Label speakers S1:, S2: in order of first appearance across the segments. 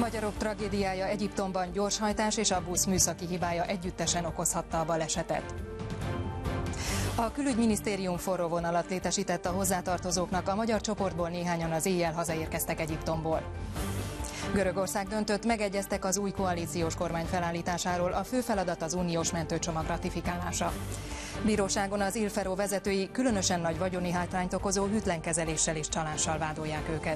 S1: Magyarok tragédiája Egyiptomban, gyorshajtás és a busz műszaki hibája együttesen okozhatta a balesetet. A külügyminisztérium forró vonalat létesített a hozzátartozóknak, a magyar csoportból néhányan az éjjel hazaérkeztek Egyiptomból. Görögország döntött, megegyeztek az új koalíciós kormány felállításáról, a fő feladat az uniós mentőcsomag ratifikálása. Bíróságon az Il Ferro vezetői különösen nagy vagyoni hátrányt okozó hűtlen kezeléssel és csalással vádolják őket.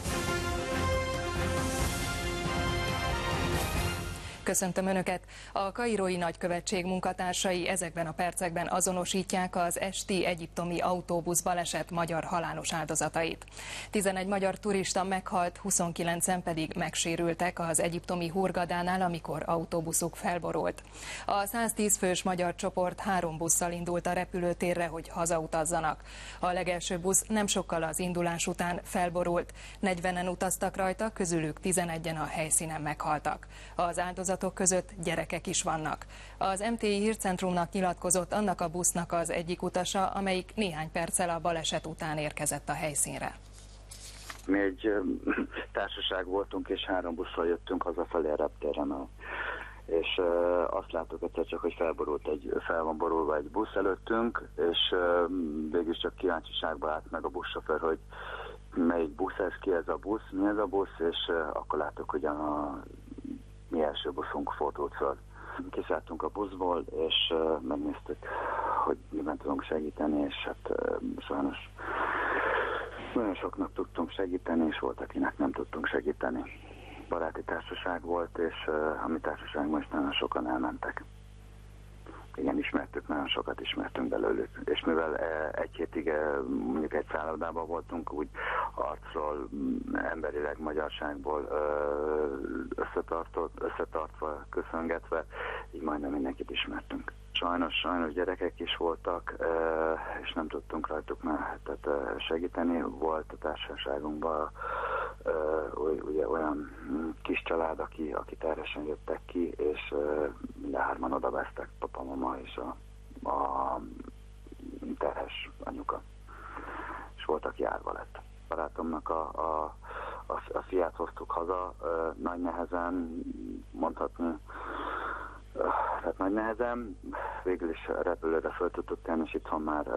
S1: Köszöntöm Önöket! A kairói nagykövetség munkatársai ezekben a percekben azonosítják az esti egyiptomi autóbusz baleset magyar halálos áldozatait. 11 magyar turista meghalt, 29-en pedig megsérültek az egyiptomi Hurgadánál, amikor autóbuszuk felborult. A 110 fős magyar csoport 3 busszal indult a repülőtérre, hogy hazautazzanak. A legelső busz nem sokkal az indulás után felborult. 40-en utaztak rajta, közülük 11-en a helyszínen meghaltak. Az áldozatok között gyerekek is vannak. Az MTI Hírcentrumnak nyilatkozott annak a busznak az egyik utasa, amelyik néhány perccel a baleset után érkezett a helyszínre.
S2: Mi egy társaság voltunk, és 3 busszal jöttünk hazafelé a reptéren. És azt láttuk egyszer csak, hogy fel van borulva egy busz előttünk, és végül csak kíváncsiságba állt meg a buszsofőr, hogy melyik busz ez, ki ez a busz, mi ez a busz, és akkor láttuk, hogy a mi első buszunk fordult föl. Kiszálltunk a buszból, és megnéztük, hogy miben tudunk segíteni, és hát sajnos nagyon soknak tudtunk segíteni, és volt, akinek nem tudtunk segíteni. Baráti társaság volt, és a mi társaságban is nagyon sokan elmentek. Igen, nagyon sokat ismertünk belőlük. És mivel egy hétig mondjuk egy szállodában voltunk, úgy arcról, emberileg, magyarságból összetartva, köszöngetve, így majdnem mindenkit ismertünk. Sajnos gyerekek is voltak, és nem tudtunk rajtuk már segíteni. Volt a társaságunkban ugye olyan kis család, aki terhesen jöttek ki, és mindhárman odavesztek, papa, mama és a terhes anyuka. És voltak járva lett. Barátomnak a fiát hoztuk haza, nagy nehezen, mondhatni, tehát nagy nehezen, végül is repülőre föl tudtuk tenni, és itthon már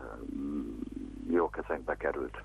S2: jó kezekbe került.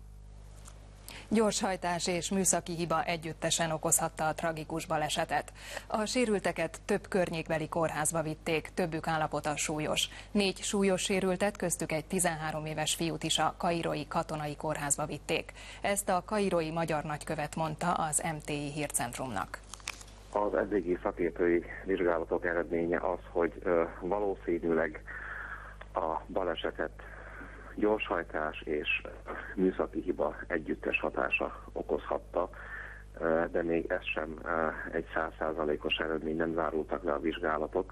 S1: Gyorshajtás és műszaki hiba együttesen okozhatta a tragikus balesetet. A sérülteket több környékbeli kórházba vitték, többük állapota súlyos. 4 súlyos sérültet, köztük egy 13 éves fiút is a kairói katonai kórházba vitték. Ezt a kairói magyar nagykövet mondta az MTI Hírcentrumnak.
S3: Az eddigi szakértői vizsgálatok eredménye az, hogy valószínűleg a balesetet gyorshajtás és műszaki hiba együttes hatása okozhatta, de még ez sem egy 100%-os eredmény, nem zárultak le a vizsgálatok.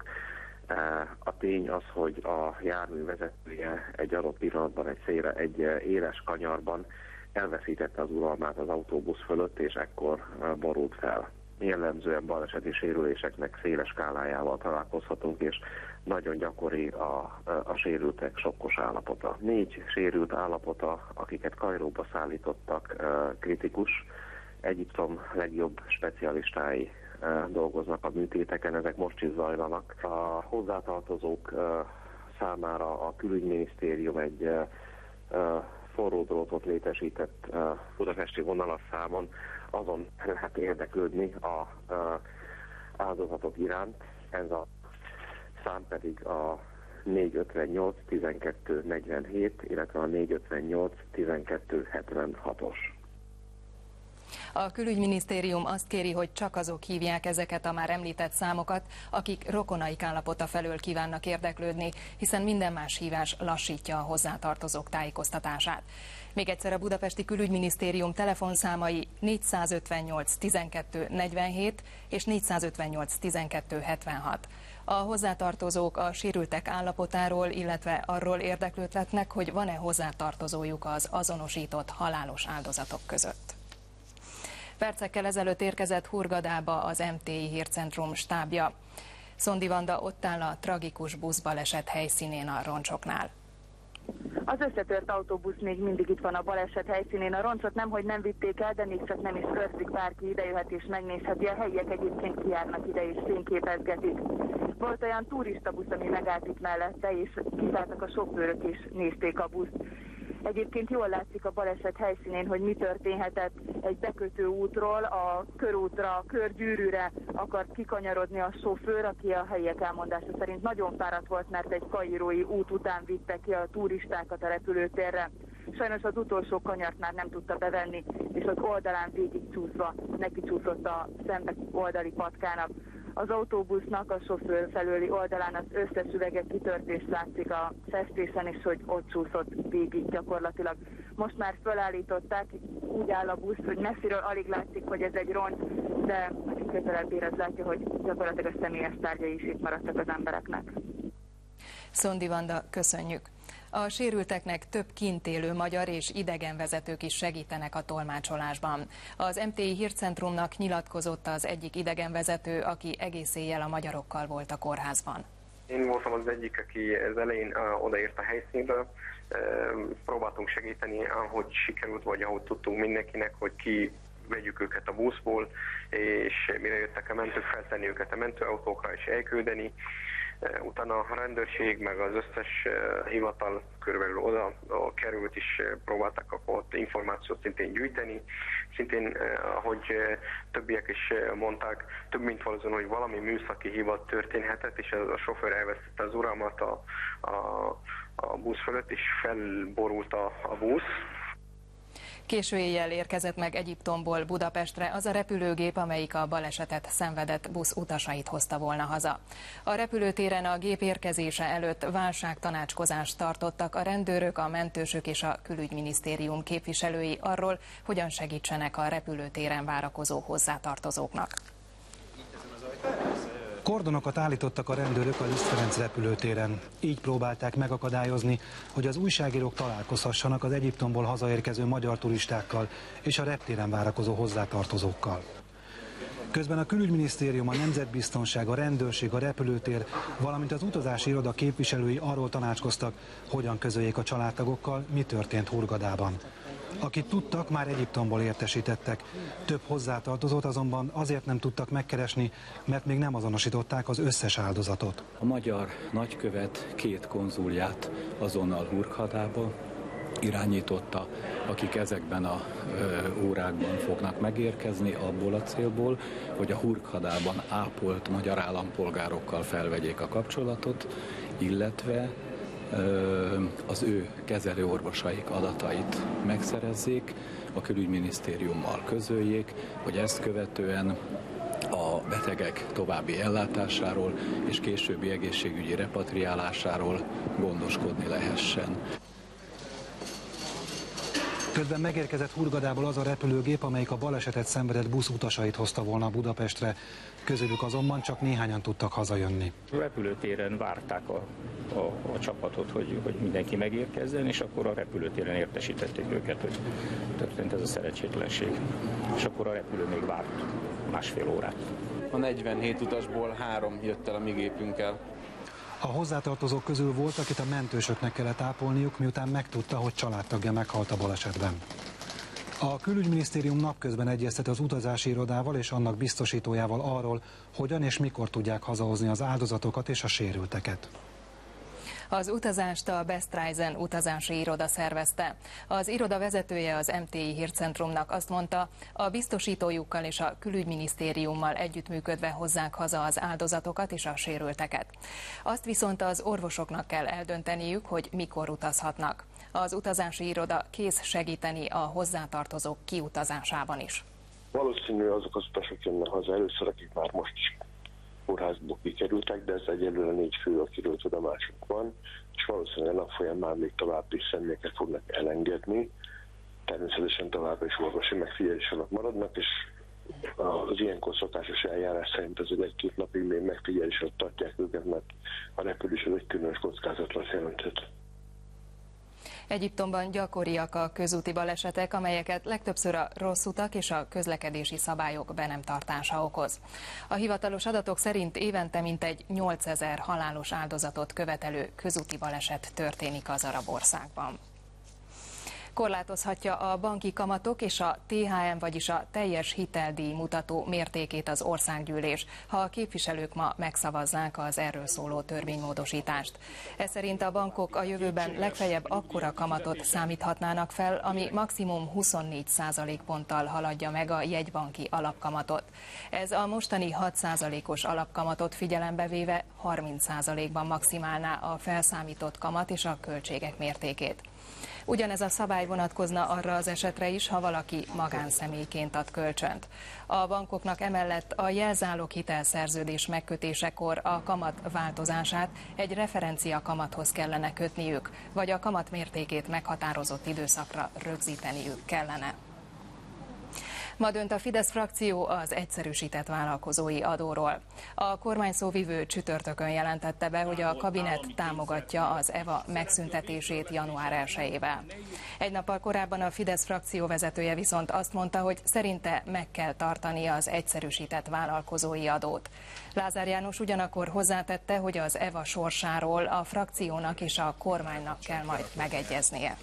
S3: A tény az, hogy a jármű vezetője egy adott pillanatban egy éles kanyarban elveszítette az uralmát az autóbusz fölött, és ekkor borult fel. Jellemzően baleseti sérüléseknek széles skálájával találkozhatunk, és nagyon gyakori a sérültek sokkos állapota. 4 sérült állapota, akiket Kairóba szállítottak, kritikus. Egyiptom legjobb specialistái dolgoznak a műtéteken, ezek most is zajlanak. A hozzátartozók számára a külügyminisztérium egy forró drótot létesített budapesti vonalasszámon, azon lehet érdeklődni a áldozatok iránt. Ez a szám pedig a 458 12 47, illetve a 458 12 76-os.
S1: A külügyminisztérium azt kéri, hogy csak azok hívják ezeket a már említett számokat, akik rokonaik állapota felől kívánnak érdeklődni, hiszen minden más hívás lassítja a hozzátartozók tájékoztatását. Még egyszer a budapesti külügyminisztérium telefonszámai 458 12 47 és 458 12 76. A hozzátartozók a sérültek állapotáról, illetve arról érdeklődhetnek, hogy van-e hozzátartozójuk az azonosított halálos áldozatok között. Percekkel ezelőtt érkezett Hurgadába az MTI Hírcentrum stábja. Szondi Vanda ott áll a tragikus buszbaleset helyszínén a roncsoknál.
S4: Az összetört autóbusz még mindig itt van a baleset helyszínén. A roncot nemhogy nem vitték el, de még csak nem is körzik, bárki idejöhet és megnézheti. A helyiek egyébként kijárnak ide és fényképezgetik. Volt olyan turistabusz, ami megállt itt mellette, és kiszálltak a sofőrök és nézték a buszt. Egyébként jól látszik a baleset helyszínén, hogy mi történhetett. Egy bekötő útról a körútra, a körgyűrűre akart kikanyarodni a sofőr, aki a helyiek elmondása szerint nagyon fáradt volt, mert egy kairói út után vitte ki a turistákat a repülőtérre. Sajnos az utolsó kanyart már nem tudta bevenni, és az oldalán végigcsúszva nekicsúszott a szembe oldali patkának. Az autóbusznak a sofőr felőli oldalán az összes üvege kitört, és látszik a festészen is, hogy ott csúszott végig gyakorlatilag. Most már felállították, úgy áll a busz, hogy messziről alig látszik, hogy ez egy roncs, de aki közelebb ér, az látja, hogy gyakorlatilag a személyes tárgyai is itt maradtak az embereknek.
S1: Szondi Vanda, köszönjük! A sérülteknek több kint élő magyar és idegenvezetők is segítenek a tolmácsolásban. Az MTI Hírcentrumnak nyilatkozott az egyik idegenvezető, aki egész éjjel a magyarokkal volt a kórházban.
S5: Én voltam az egyik, aki az elején odaért a helyszínre. Próbáltunk segíteni, ahogy sikerült, vagy ahogy tudtunk mindenkinek, hogy vegyük őket a buszból, és mire jöttek a mentők, feltenni őket a mentőautókra és elküldeni. Utána a rendőrség, meg az összes hivatal körülbelül oda került, és próbáltak akkor ott információt szintén gyűjteni. Szintén, ahogy többiek is mondták, több mint valószínű, hogy valami műszaki hiba történhetett, és a sofőr elvesztette az uralmat a busz fölött, és felborult a busz.
S1: Késő éjjel érkezett meg Egyiptomból Budapestre az a repülőgép, amelyik a balesetet szenvedett busz utasait hozta volna haza. A repülőtéren a gép érkezése előtt válságtanácskozást tartottak a rendőrök, a mentősök és a külügyminisztérium képviselői arról, hogyan segítsenek a repülőtéren várakozó hozzátartozóknak.
S6: Kordonokat állítottak a rendőrök a Liszt Ferenc repülőtéren. Így próbálták megakadályozni, hogy az újságírók találkozhassanak az Egyiptomból hazaérkező magyar turistákkal és a reptéren várakozó hozzátartozókkal. Közben a külügyminisztérium, a nemzetbiztonság, a rendőrség, a repülőtér, valamint az utazási iroda képviselői arról tanácskoztak, hogyan közöljék a családtagokkal, mi történt Hurgadában. Akit tudtak, már Egyiptomból értesítettek. Több hozzátartozót azonban azért nem tudtak megkeresni, mert még nem azonosították az összes áldozatot.
S7: A magyar nagykövet 2 konzulját azonnal Hurgadába irányította, akik ezekben a órákban fognak megérkezni abból a célból, hogy a Hurgadában ápolt magyar állampolgárokkal felvegyék a kapcsolatot, illetve az ő kezelőorvosaik adatait megszerezzék, a külügyminisztériummal közöljék, hogy ezt követően a betegek további ellátásáról és későbbi egészségügyi repatriálásáról gondoskodni lehessen.
S6: Közben megérkezett Hurgadából az a repülőgép, amelyik a balesetet szenvedett busz utasait hozta volna Budapestre. Közülük azonban csak néhányan tudtak hazajönni.
S8: A repülőtéren várták a csapatot, hogy mindenki megérkezzen, és akkor a repülőtéren értesítették őket, hogy történt ez a szerencsétlenség. És akkor a repülő még várt 1,5 órát.
S9: A 47 utasból 3 jött el a mi gépünkkel.
S6: A hozzátartozók közül volt, akit a mentősöknek kellett ápolniuk, miután megtudta, hogy családtagja meghalt a balesetben. A külügyminisztérium napközben egyeztet az utazási irodával és annak biztosítójával arról, hogyan és mikor tudják hazahozni az áldozatokat és a sérülteket.
S1: Az utazást a Best Reisen utazási iroda szervezte. Az iroda vezetője az MTI Hírcentrumnak azt mondta, a biztosítójukkal és a külügyminisztériummal együttműködve hozzák haza az áldozatokat és a sérülteket. Azt viszont az orvosoknak kell eldönteniük, hogy mikor utazhatnak. Az utazási iroda kész segíteni a hozzátartozók kiutazásában is.
S10: Valószínű azok az utasok jönnek haza először, akik már most is kórházból kikerültek, de ez egyelőre 4 fő, akiről tudomásunk van, és valószínűleg nap folyamán már még további személyeket fognak elengedni. Természetesen továbbra is orvosi megfigyelés alatt maradnak, és az ilyenkor szokásos eljárás szerint azért 1-2 napig még megfigyelés alatt tartják őket, mert a repülés az egy különös kockázatot jelenthet.
S1: Egyiptomban gyakoriak a közúti balesetek, amelyeket legtöbbször a rossz utak és a közlekedési szabályok be nem tartása okoz. A hivatalos adatok szerint évente mintegy 8000 halálos áldozatot követelő közúti baleset történik az arab országban. Korlátozhatja a banki kamatok és a THM, vagyis a teljes hiteldíj mutató mértékét az országgyűlés, ha a képviselők ma megszavazzák az erről szóló törvénymódosítást. Ez szerint a bankok a jövőben legfeljebb akkora kamatot számíthatnának fel, ami maximum 24% ponttal haladja meg a jegybanki alapkamatot. Ez a mostani 6%-os alapkamatot figyelembe véve 30%-ban maximálná a felszámított kamat és a költségek mértékét. Ugyanez a szabály vonatkozna arra az esetre is, ha valaki magánszemélyként ad kölcsönt. A bankoknak emellett a jelzálog hitelszerződés megkötésekor a kamat változását egy referencia kamathoz kellene kötniük, vagy a kamat mértékét meghatározott időszakra rögzíteniük kellene. Ma dönt a Fidesz frakció az egyszerűsített vállalkozói adóról. A kormány szóvivő csütörtökön jelentette be, hogy a kabinet támogatja az EVA megszüntetését január 1-ével. Egy nappal korábban a Fidesz frakció vezetője viszont azt mondta, hogy szerinte meg kell tartani az egyszerűsített vállalkozói adót. Lázár János ugyanakkor hozzátette, hogy az EVA sorsáról a frakciónak és a kormánynak kell majd megegyeznie.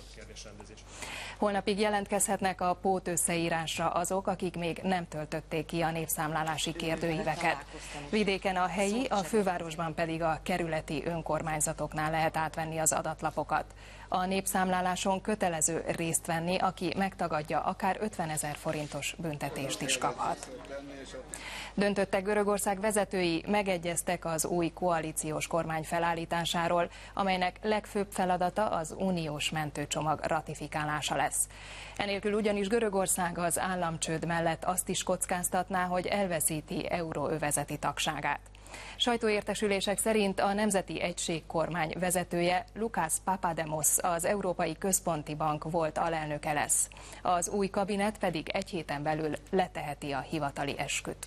S1: Holnapig jelentkezhetnek a pótösszeírásra azok, akik még nem töltötték ki a népszámlálási kérdőíveket. Vidéken a helyi, a fővárosban pedig a kerületi önkormányzatoknál lehet átvenni az adatlapokat. A népszámláláson kötelező részt venni, aki megtagadja, akár 50 000 forintos büntetést is kaphat. Döntöttek Görögország vezetői, megegyeztek az új koalíciós kormány felállításáról, amelynek legfőbb feladata az uniós mentőcsomag ratifikálása lesz. Enélkül ugyanis Görögország az államcsőd mellett azt is kockáztatná, hogy elveszíti euróövezeti tagságát. Sajtóértesülések szerint a Nemzeti Egység kormány vezetője, Lukász Papademos, az Európai Központi Bank volt alelnöke lesz. Az új kabinet pedig egy héten belül leteheti a hivatali esküt.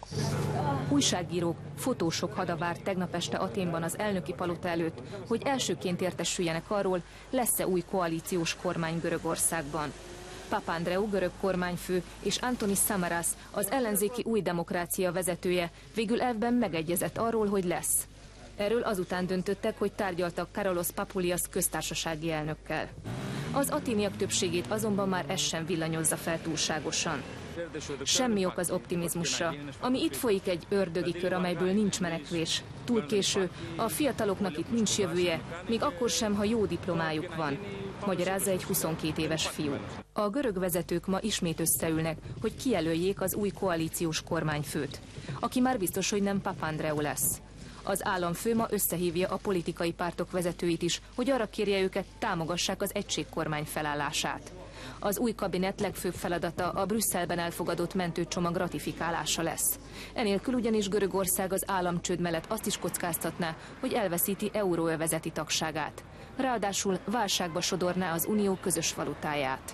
S11: Újságírók, fotósok hada várt tegnap este Athénban az elnöki palota előtt, hogy elsőként értesüljenek arról, lesz-e új koalíciós kormány Görögországban. Papandreou görög kormányfő és Antonis Samaras, az ellenzéki Új Demokrácia vezetője végül elvben megegyezett arról, hogy lesz. Erről azután döntöttek, hogy tárgyaltak Karolos Papoulias köztársasági elnökkel. Az athéniak többségét azonban már ez sem villanyozza fel túlságosan. Semmi ok az optimizmusra. Ami itt folyik, egy ördögi kör, amelyből nincs menekvés. Túl késő, a fiataloknak itt nincs jövője, még akkor sem, ha jó diplomájuk van, magyarázza egy 22 éves fiú. A görög vezetők ma ismét összeülnek, hogy kijelöljék az új koalíciós kormányfőt, aki már biztos, hogy nem Papandreou lesz. Az államfő ma összehívja a politikai pártok vezetőit is, hogy arra kérje őket, támogassák az egységkormány felállását. Az új kabinet legfőbb feladata a Brüsszelben elfogadott mentőcsomag ratifikálása lesz. Enélkül ugyanis Görögország az államcsőd mellett azt is kockáztatná, hogy elveszíti euróövezeti tagságát. Ráadásul válságba sodorná az unió közös valutáját.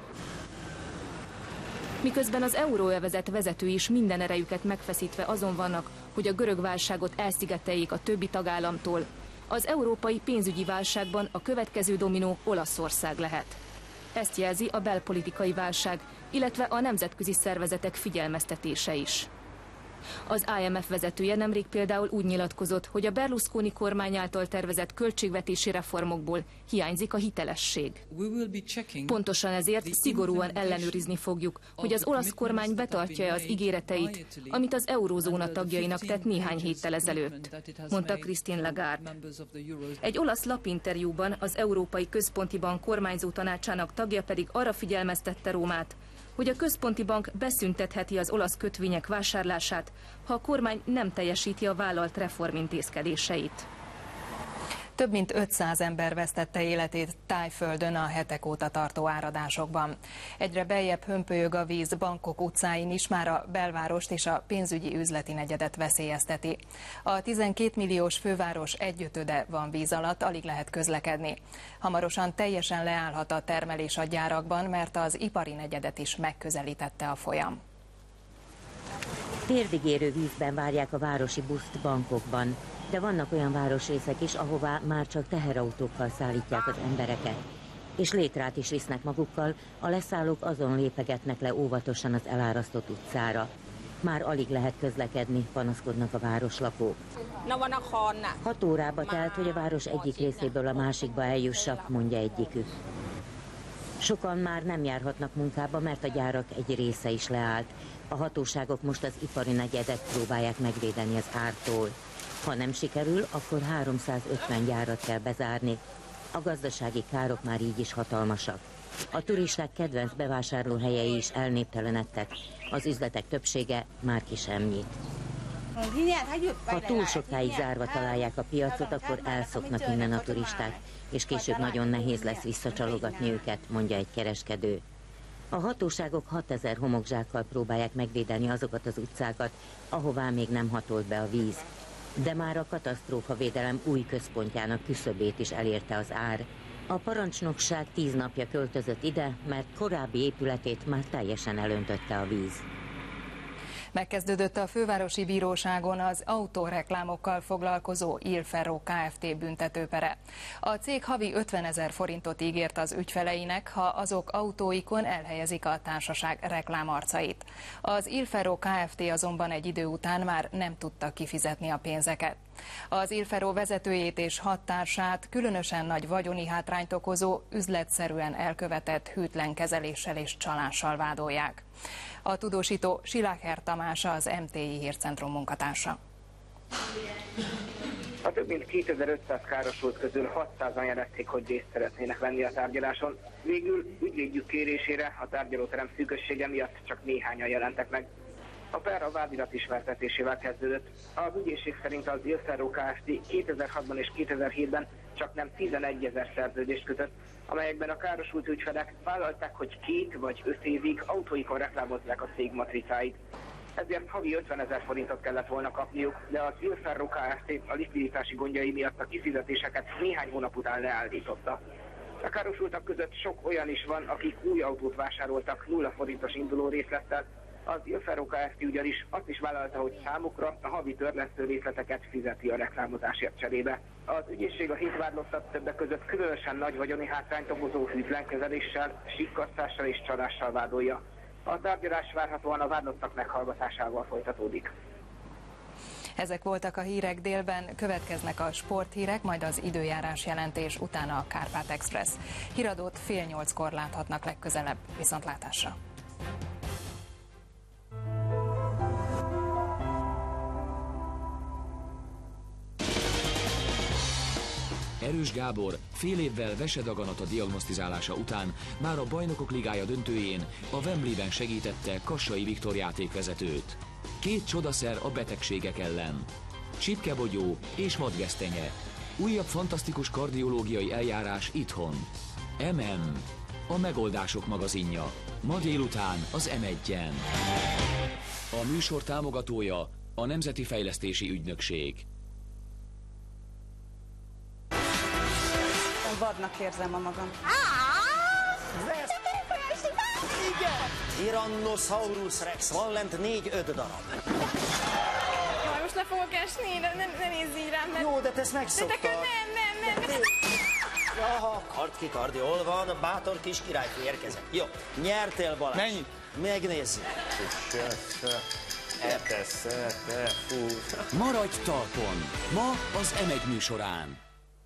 S11: Miközben az euróövezet vezetői is minden erejüket megfeszítve azon vannak, hogy a görög válságot elszigeteljék a többi tagállamtól, az európai pénzügyi válságban a következő dominó Olaszország lehet. Ezt jelzi a belpolitikai válság, illetve a nemzetközi szervezetek figyelmeztetése is. Az IMF vezetője nemrég például úgy nyilatkozott, hogy a Berlusconi kormány által tervezett költségvetési reformokból hiányzik a hitelesség. Pontosan ezért szigorúan ellenőrizni fogjuk, hogy az olasz kormány betartja az ígéreteit, amit az eurózóna tagjainak tett néhány héttel ezelőtt, mondta Christine Lagarde. Egy olasz lapinterjúban az Európai Központi Bank kormányzó tanácsának tagja pedig arra figyelmeztette Rómát, hogy a központi bank beszüntetheti az olasz kötvények vásárlását, ha a kormány nem teljesíti a vállalt reformintézkedéseit.
S1: Több mint 500 ember vesztette életét Thaiföldön a hetek óta tartó áradásokban. Egyre beljebb hömpölyög a víz Bangkok utcáin is, már a belvárost és a pénzügyi üzleti negyedet veszélyezteti. A 12 milliós főváros 1/5 van víz alatt, alig lehet közlekedni. Hamarosan teljesen leállhat a termelés a gyárakban, mert az ipari negyedet is megközelítette a folyam.
S12: Térdigérő vízben várják a városi buszt Bangkokban, de vannak olyan városrészek is, ahová már csak teherautókkal szállítják az embereket. és létrát is visznek magukkal, a leszállók azon lépegetnek le óvatosan az elárasztott utcára. Már alig lehet közlekedni, panaszkodnak a városlakók. 6 órába telt, hogy a város egyik részéből a másikba eljussak, mondja egyikük. Sokan már nem járhatnak munkába, mert a gyárak egy része is leállt. A hatóságok most az ipari negyedet próbálják megvédeni az ártól. Ha nem sikerül, akkor 350 gyárat kell bezárni. A gazdasági károk már így is hatalmasak. A turisták kedvenc bevásárlóhelyei is elnéptelenedtek. Az üzletek többsége már ki semmit. Ha túl sokáig zárva találják a piacot, akkor elszoknak innen a turisták, és később nagyon nehéz lesz visszacsalogatni őket, mondja egy kereskedő. A hatóságok 6000 homokzsákkal próbálják megvédeni azokat az utcákat, ahová még nem hatolt be a víz. De már a katasztrófavédelem új központjának küszöbét is elérte az ár. A parancsnokság 10 napja költözött ide, mert korábbi épületét már teljesen elöntötte a víz.
S1: Megkezdődött a fővárosi bíróságon az autóreklámokkal foglalkozó Il Ferro Kft. Büntetőpere. A cég havi 50 000 forintot ígért az ügyfeleinek, ha azok autóikon elhelyezik a társaság reklámarcait. Az Il Ferro Kft. Azonban egy idő után már nem tudta kifizetni a pénzeket. Az Il Ferro vezetőjét és 6 társát különösen nagy vagyoni hátrányt okozó, üzletszerűen elkövetett hűtlen kezeléssel és csalással vádolják. A tudósító Siláker Tamás, az MTI Hírcentrum munkatársa.
S13: A több mint 2500 károsult közül 600-an jelezték, hogy részt szeretnének venni a tárgyaláson. Végül ügyvédjük kérésére a tárgyalóterem szűkössége miatt csak néhányan jelentek meg. A per a vádirat ismertetésével kezdődött. Az ügyészség szerint az Il Ferro Kft. 2006-ban és 2007-ben csak nem 11 000 szerződést kötött, amelyekben a károsult ügyfelek vállalták, hogy 2 vagy 5 évig autóikon reklámozzák a cég matricáit. Ezért havi 50 000 forintot kellett volna kapniuk, de az Il Ferro Kft. A likviditási gondjai miatt a kifizetéseket néhány hónap után leállította. A károsultak között sok olyan is van, akik új autót vásároltak 0 forintos induló részlettel. Az Il Ferro Kft. Ugyanis azt is vállalta, hogy számukra a havi törlesztő részleteket fizeti a reklámozásért cserébe. Az ügyészség a 7 vádlottat többek között különösen nagy vagyoni hátrányt okozó hűtlenkezeléssel, sikkasztással és csalással vádolja. A tárgyalás várhatóan a vádlottak meghallgatásával folytatódik.
S1: Ezek voltak a hírek délben, következnek a sporthírek, majd az időjárás jelentés, utána a Kárpát Express. Híradót 7:30-kor láthatnak legközelebb. Viszontlátásra!
S14: Erős Gábor fél évvel vesedaganata diagnosztizálása után már a Bajnokok Ligája döntőjén a Wembleyben segítette Kassai Viktor játékvezetőt. 2 csodaszer a betegségek ellen. Csipkebogyó és vadgesztenye. Újabb fantasztikus kardiológiai eljárás itthon. MM. A megoldások magazinja. Ma délután az M1-en. A műsor támogatója a Nemzeti Fejlesztési Ügynökség.
S15: Vadnak érzem a magam.
S16: Igen! Tyrannosaurus rex, van lent 4-5 darab.
S17: Jaj, most le fogok esni, ne nézz így rám, mert...
S16: Jó, de te ezt megszoktad.
S17: De nem.
S16: Jaha, kard, jól van, bátor kis királyfő érkezett. Jó, nyertél Balázs.
S9: Mennyi?
S16: Megnézzük.
S14: Maradj talpon! Ma az M1 műsorán.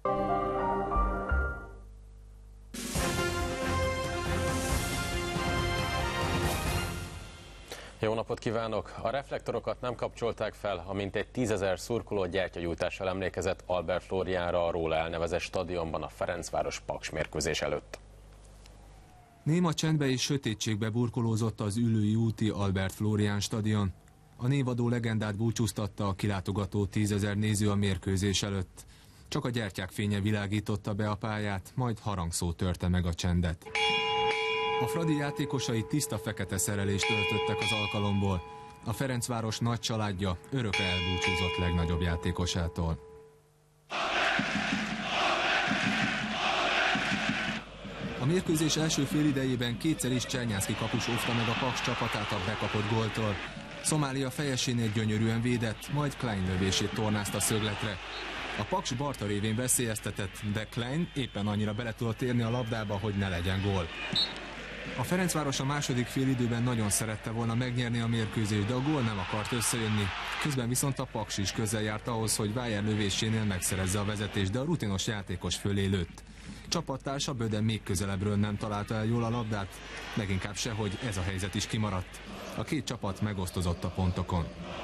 S18: Jó napot kívánok! A reflektorokat nem kapcsolták fel, a mintegy 10 000 szurkoló gyertyagyújtással emlékezett Albert Flóriánra a róla elnevezett stadionban a Ferencváros Paks mérkőzés előtt.
S19: Néma csendbe és sötétségbe burkolózott az Üllői úti Albert Flórián stadion. A névadó legendát búcsúztatta a kilátogató 10 000 néző a mérkőzés előtt. Csak a gyertyák fénye világította be a pályát, majd harangszó törte meg a csendet. A Fradi játékosai tiszta fekete szerelést öltöttek az alkalomból. A Ferencváros nagy családja örökre elbúcsúzott legnagyobb játékosától. A mérkőzés első félidejében kétszer is Csernyánszky kapus óvta meg a Paks csapatát a bekapott góltól. Szomália fejesénél gyönyörűen védett, majd Klein lövését tornázta szögletre. A Paks Barta révén veszélyeztetett, de Klein éppen annyira bele tudott érni a labdába, hogy ne legyen gól. A Ferencváros a második félidőben nagyon szerette volna megnyerni a mérkőzést, de a gól nem akart összejönni. Közben viszont a Paks is közel járt ahhoz, hogy Weier lövésénél megszerezze a vezetést, de a rutinos játékos fölé lőtt. Csapattársa Böde még közelebbről nem találta el jól a labdát, leginkább se, hogy ez a helyzet is kimaradt. A két csapat megosztozott a pontokon.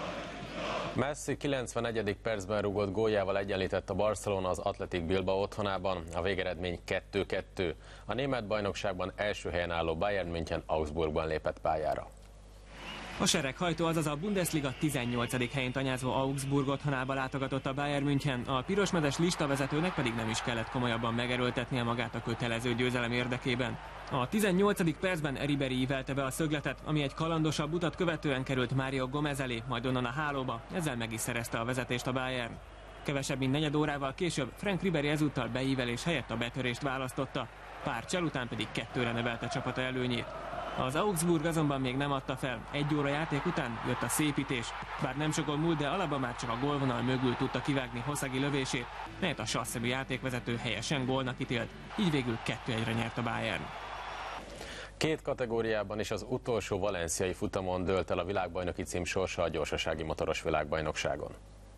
S18: Messi 91. percben rúgott góljával egyenlített a Barcelona az Athletic Bilbao otthonában, a végeredmény 2-2. A német bajnokságban első helyen álló Bayern München Augsburgban lépett pályára.
S15: A sereghajtó, azaz a Bundesliga 18. helyén tanyázó Augsburg otthonába látogatott a Bayern München, a pirosmezes listavezetőnek pedig nem is kellett komolyabban megerőltetnie magát a kötelező győzelem érdekében. A 18. percben Ribéry ívelte be a szögletet, ami egy kalandosabb utat követően került Mário Gomez elé, majd onnan a hálóba, ezzel meg is szerezte a vezetést a Bayern. Kevesebb mint negyed órával később Frank Ribéry ezúttal beívelés helyett a betörést választotta, pár csel után pedig 2-re növelte csapata előnyét. Az Augsburg azonban még nem adta fel, 1 óra játék után jött a szépítés, bár nem sokon múlt, de Alaba már csak a gólvonal mögül tudta kivágni Hosszagi lövését, melyet a sasszebű játékvezető helyesen gólnak ítélt, így végül 2-1-re nyert a Bayern.
S18: Két kategóriában is az utolsó valenciai futamon dőlt el a világbajnoki cím sorsa a gyorsasági motoros világbajnokságon.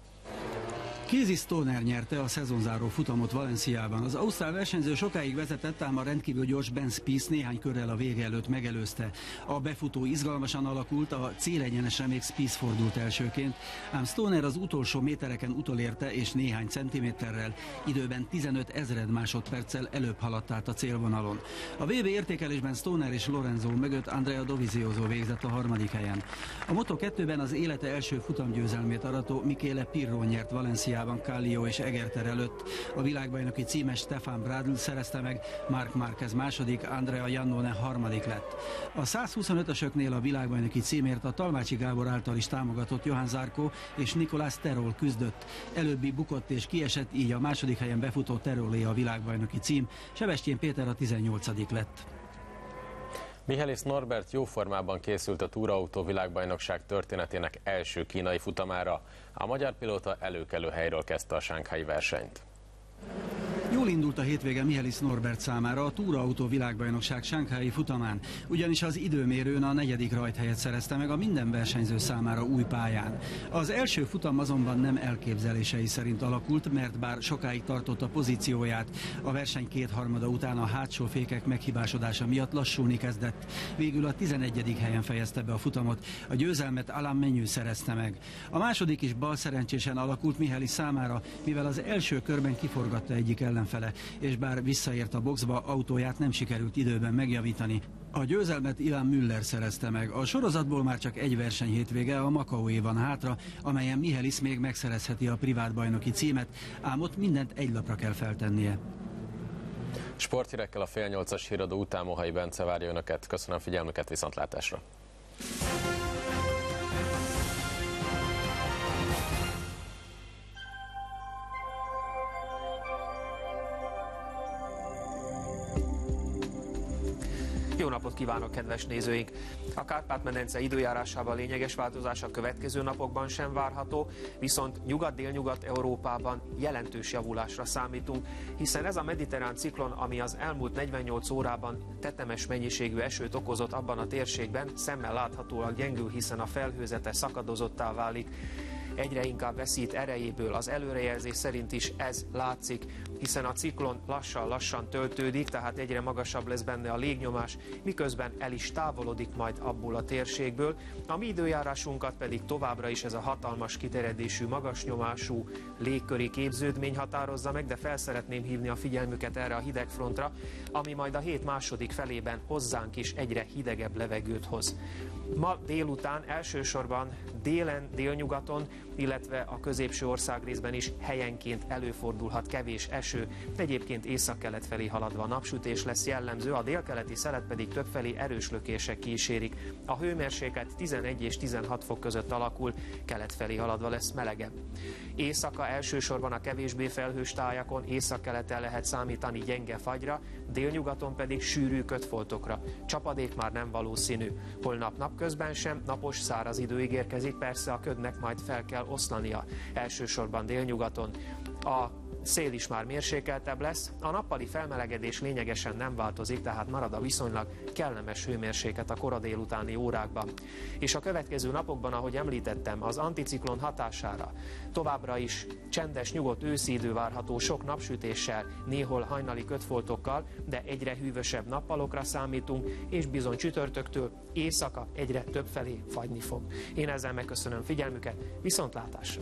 S20: Casey Stoner nyerte a szezonzáró futamot Valenciában. Az ausztrál versenyző sokáig vezetett, ám a rendkívül gyors Ben Spies néhány körrel a vége előtt megelőzte. A befutó izgalmasan alakult, a célegyenesre még Spies fordult elsőként, ám Stoner az utolsó métereken utolérte, és néhány centiméterrel, időben 15 000 másodperccel előbb haladt át a célvonalon. A VB értékelésben Stoner és Lorenzo mögött Andrea Dovizioso végzett a 3. helyen. A Moto2-ben az élete első futamgyőzelmét arató Michele Pirro nyert Valenciában Kallio és Egerter előtt. A világbajnoki címes Stefan Bradl szerezte meg, Marc Márquez második, Andrea Iannone 3. lett. A 125-ösöknél a világbajnoki címért a Talmácsi Gábor által is támogatott Johann Zarco és Nicolas Terol küzdött. Előbbi bukott és kiesett, így a 2. helyen befutó Terolé a világbajnoki cím, Sebestyén Péter a 18. lett.
S18: Michaelis Norbert jóformában készült a túrautó világbajnokság történetének első kínai futamára. A magyar pilóta előkelő helyről kezdte a shanghai versenyt.
S20: Jól indult a hétvége Michaelis Norbert számára a túraautó világbajnokság shanghai futamán, ugyanis az időmérőn a 4. rajthelyet szerezte meg a minden versenyző számára új pályán. Az első futam azonban nem elképzelései szerint alakult, mert bár sokáig tartott a pozícióját, a verseny 2/3 után a hátsó fékek meghibásodása miatt lassulni kezdett. Végül a 11. helyen fejezte be a futamot, a győzelmet Alain Menu szerezte meg. A második is balszerencsésen alakult Michaelis számára, mivel az első körben kiforgatta egyik ellenfele, és bár visszaért a boxba, autóját nem sikerült időben megjavítani. A győzelmet Ivan Müller szerezte meg. A sorozatból már csak egy verseny hétvége, a Makaóé van hátra, amelyen Michaelis még megszerezheti a privátbajnoki címet, ám ott mindent egy lapra kell feltennie.
S18: Sporthírekkel a 7:30-as híradó után Mohai Bence várja önöket. Köszönöm figyelmüket, viszontlátásra!
S21: Jó napot kívánok, kedves nézőink! A Kárpát-medence időjárásában lényeges változás a következő napokban sem várható, viszont nyugat-délnyugat Európában jelentős javulásra számítunk, hiszen ez a mediterrán ciklon, ami az elmúlt 48 órában tetemes mennyiségű esőt okozott abban a térségben, szemmel láthatólag gyengül, hiszen a felhőzete szakadozottá válik. Egyre inkább veszít erejéből, az előrejelzés szerint is ez látszik, hiszen a ciklon lassan-lassan töltődik, tehát egyre magasabb lesz benne a légnyomás, miközben el is távolodik majd abból a térségből. A mi időjárásunkat pedig továbbra is ez a hatalmas kiterjedésű, magas nyomású légköri képződmény határozza meg, de fel szeretném hívni a figyelmüket erre a hidegfrontra, ami majd a hét második felében hozzánk is egyre hidegebb levegőt hoz. Ma délután elsősorban délen, délnyugaton, illetve a középső országrészben is helyenként előfordulhat kevés eső, egyébként északkelet felé haladva napsütés lesz jellemző, a délkeleti szelet pedig többfelé erős lökések kísérik. A hőmérséklet 11 és 16 fok között alakul, kelet felé haladva lesz melegebb. Éjszaka elsősorban a kevésbé felhős tájakon északkeleten lehet számítani gyenge fagyra, délnyugaton pedig sűrű kötfoltokra. Csapadék már nem valószínű. Holnap napközben sem napos, száraz idő ígérkezik, persze a ködnek majd fel kell oszlania, elsősorban délnyugaton. A szél is már mérsékeltebb lesz, a nappali felmelegedés lényegesen nem változik, tehát marad a viszonylag kellemes hőmérséklet a kora délutáni órákban. És a következő napokban, ahogy említettem, az anticiklon hatására továbbra is csendes, nyugodt őszi idő várható, sok napsütéssel, néhol hajnali kötfoltokkal, de egyre hűvösebb nappalokra számítunk, és bizony csütörtöktől éjszaka egyre többfelé fagyni fog. Én ezzel megköszönöm figyelmüket, viszontlátásra!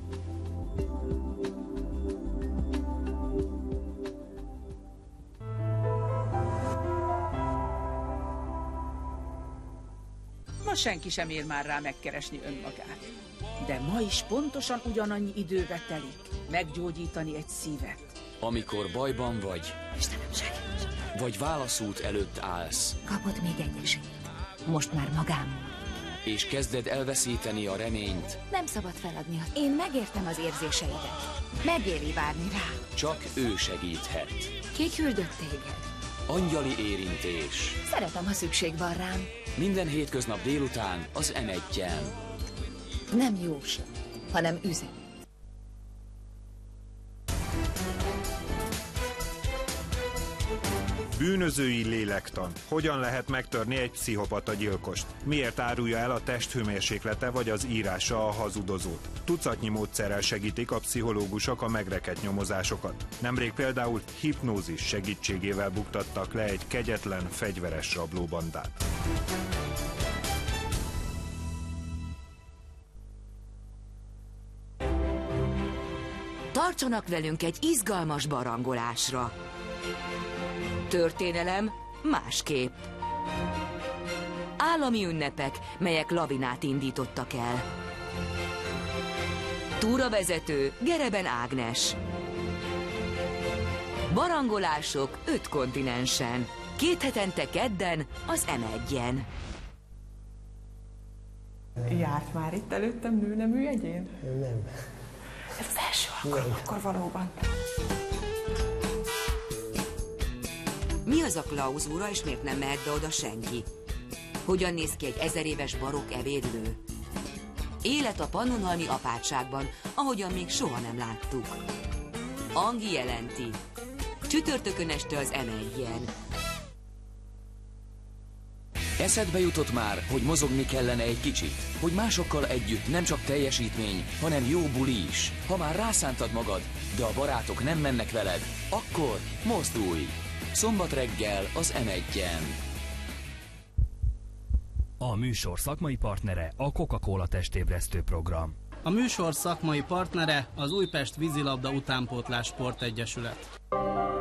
S2: Ma senki sem ér már rá megkeresni önmagát. De ma is pontosan ugyanannyi időbe telik meggyógyítani egy szívet.
S14: Amikor bajban vagy,
S22: Istenem, segíts!
S14: vagy válaszút előtt állsz,
S22: Kapott még egy esélyt. Most már magám.
S14: és kezded elveszíteni a reményt,
S22: Nem szabad feladni. Én megértem az érzéseidet. Megéri várni rá.
S14: csak ő segíthet.
S22: Ki küldött téged?
S14: Angyali érintés.
S22: Szeretem, ha szükség van rám.
S14: Minden hétköznap délután az M1-en.
S22: Nem jóslat, hanem üzenet.
S23: Bűnözői lélektan. Hogyan lehet megtörni egy pszichopata gyilkost? Miért árulja el a testhőmérséklete vagy az írása a hazudozót? Tucatnyi módszerrel segítik a pszichológusok a megrekedt nyomozásokat. Nemrég például hipnózis segítségével buktattak le egy kegyetlen, fegyveres rablóbandát.
S22: Tartsanak velünk egy izgalmas barangolásra. Történelem másképp. Állami ünnepek, melyek lavinát indítottak el. Túravezető Gereben Ágnes. Barangolások 5 kontinensen. 2 hetente kedden az M1-en.
S24: Járt már itt előttem nőnemű egyén?
S25: Nem.
S24: Ez az első alkalom, akkor valóban.
S22: Mi az a klauzúra, és miért nem mehet be oda senki? Hogyan néz ki egy 1000 éves barokk ebédlő? Élet a pannonhalmi apátságban, ahogyan még soha nem láttuk. Angi jelenti. Csütörtökön este az M1-en.
S14: Eszedbe jutott már, hogy mozogni kellene egy kicsit? Hogy másokkal együtt nem csak teljesítmény, hanem jó buli is? Ha már rászántad magad, de a barátok nem mennek veled, akkor mozdulj! Szombat reggel az M1-en.
S26: A műsor szakmai partnere a Coca-Cola testébresztő program.
S27: A műsor szakmai partnere az Újpest Vízilabda Utánpótlás Sportegyesület.